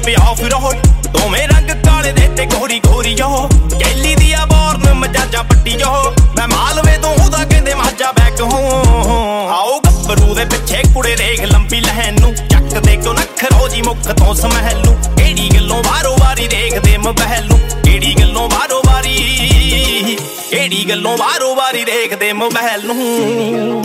ਪਿਆ ਫਿਰੋਟ ਦੋਵੇਂ ਰੰਗ ਕਾਲੇ ਦੇ ਤੇ ਗੋਰੀ ਗੋਰੀ ਜੋ ਕੈਲੀ ਦੀ ਆ ਬੋਰਨ ਮਜਾਜਾ ਪੱਟੀ ਜੋ ਮੈਂ ਮਾਲਵੇ ਤੋਂ ਉਹਦਾ ਕਹਿੰਦੇ ਮਾਝਾ ਬੈਕ ਹੋ ਆਓ ਗੱਭਰੂ ਦੇ ਪਿੱਛੇ ਕੁੜੇ ਦੇਖ ਲੰਬੀ ਲਹਿਨ ਨੂੰ ਚੱਕਦੇ ਕਿਉਂ ਨਖਰੋ ਜੀ ਮੁੱਖ ਤੋਂ ਸਮਹਿਲ ਨੂੰ ਕਿਹੜੀ ਗੱਲੋਂ ਵਾਰੋ ਵਾਰੀ ਦੇਖਦੇ ਮਬਹਿਲ ਨੂੰ ਕਿਹੜੀ ਗੱਲੋਂ ਵਾਰੋ ਵਾਰੀ ਕਿਹੜੀ ਗੱਲੋਂ ਵਾਰੋ ਵਾਰੀ ਦੇਖਦੇ ਮਬਹਿਲ ਨੂੰ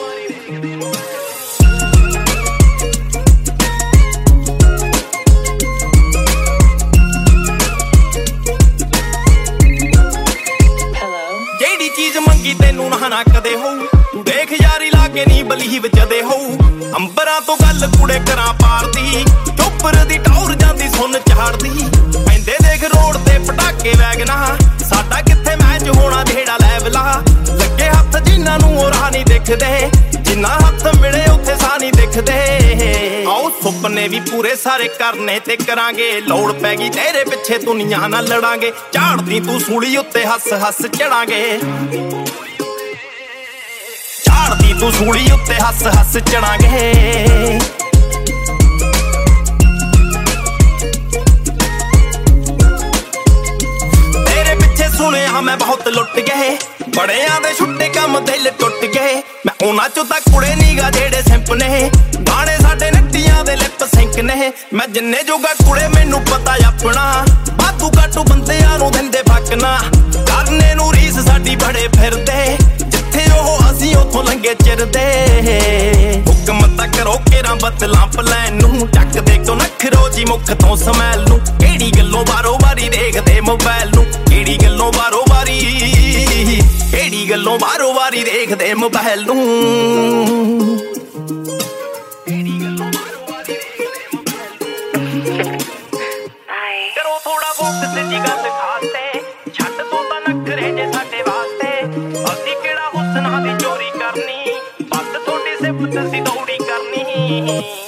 ਜਿਹੜੀ ਚੀਜ਼ ਮੰਗੀ ਤੈਨੂੰ ਨਾ ਕਦੇ ਹੋਊ ਤੂੰ ਦੇਖ ਯਾਰੀ ਲਾ ਕੇ ਨਹੀਂ ਬਲੀਵ ਜਦੇ ਹੋਊ ਅੰਬਰਾਂ ਤੋਂ ਗੱਲ ਕੁੜੇ ਕਰਾਂ ਪਾਰਦੀ ਚੋਪਰ ਦੀ ਟੌਰ ਜਾਂਦੀ ਸੁਣ ਚਾੜਦੀ ਪੈਂਦੇ ਦੇਖ ਰੋਡ ਤੇ ਪਟਾਕੇ ਵੈਗਨਾ ਸਾਡਾ ਕਿੱਥੇ ਮੈਚ ਹੋਣਾ ਜਿਹੜਾ ਲੈਵਲਾ ਲੱਗੇ ਹੱਥ ਜਿਨ੍ਹਾਂ ਨੂੰ ਉਹ ਰਾਹ ਨਹੀਂ ਦਿਖਦੇ ਜਿੰਨਾ ਹੱਥ ਮਿਲੇ ਉੱਥੇ ਸਾਹ ਨਹੀਂ ਦਿਖਦੇ ਆਓ ਸੁਪਨੇ ਵੀ ਪੂਰੇ ਸਾਰੇ ਕਰਨੇ ਤੇ ਕਰਾਂਗੇ ਲੋੜ ਪੈ ਗਈ ਤੇਰੇ ਪਿੱਛੇ ਦੁਨੀਆ ਨਾਲ ਲੜਾਂਗੇ ਝਾੜਦੀ ਤੂੰ ਸੂਲੀ ਉੱਤੇ ਹੱਸ ਹੱਸ ਚੜਾਂਗੇ ਝਾੜਦੀ ਤੂੰ ਸੂਲੀ ਉੱਤੇ ਹੱਸ ਹੱਸ ਚੜਾਂਗੇ ਤੇਰੇ ਪਿੱਛੇ ਸੁਣਿਆ ਮੈਂ ਬਹੁਤ ਲੁੱਟ ਗਏ ਬੜਿਆਂ ਦੇ ਛੁੱਟੇ ਕੰਮ ਦਿਲ ਟੁੱਟ ਗਏ ਮੈਂ ਉਹਨਾਂ ਚੋਂ ਤਾਂ ਕੁੜੇ ਨੀਗਾ ਜਿਹੜੇ ਸਿੰਪ ਨੇ ਗਾਣੇ ਸਾਡੇ ਨੱਟੀਆਂ ਦੇ ਲਿਪ ਸਿੰਕ ਨੇ ਮੈਂ ਜਿੰਨੇ ਜੋਗਾ ਕੁੜੇ ਮੈਨੂੰ ਪਤਾ ਆਪਣਾ ਬਾਤੂ ਕਾਟੂ ਬੰਦਿਆਂ ਨੂੰ ਦਿੰਦੇ ਫੱਕਣਾ ਕਰਨੇ ਨੂੰ ਰੀਸ ਸਾਡੀ ਬੜੇ ਫਿਰਦੇ ਜਿੱਥੇ ਉਹ ਅਸੀਂ ਉੱਥੋਂ ਲੰਘੇ ਚਿਰਦੇ ਹੁਕਮ ਤੱਕ ਰੋਕੇਰਾਂ ਬਦਲਾਂ ਪਲੈਨ ਨੂੰ ਚੱਕਦੇ ਕਿਉਂ ਨਖਰੋ ਜੀ ਮੁੱਖ ਤੋਂ ਸਮੈਲ ਨੂੰ ਕਿਹੜੀ ਗੱਲੋਂ ਵਾਰੋ ਵਾਰੀ ਦੇਖਦੇ ਮੋਬਾਈਲ ਨੂੰ ਕਿਹੜੀ ਗੱਲੋਂ ਵਾਰੋ ਵਾਰੀ ਕਿਹੜੀ ਗੱਲੋਂ ਵਾਰੋ ਵਾਰੀ ਦੇਖਦੇ ਮੋਬਾਈਲ ਨੂੰ ਕਰੋ ਥੋੜਾ ਫੋਕਸ ਜੀ ਗੱਲ ਖਾਸ ਤੇ ਛੱਡ ਦੋ ਤਾਂ ਨਖਰੇ ਜੇ ਸਾਡੇ ਵਾਸਤੇ ਅਸੀਂ ਕਿਹੜਾ ਹੁਸਨਾਂ ਦੀ ਚੋਰੀ ਕਰਨੀ ਬਸ ਤੁਹਾਡੀ ਸਿਫਤ ਸੀ ਦੌੜੀ ਕਰਨੀ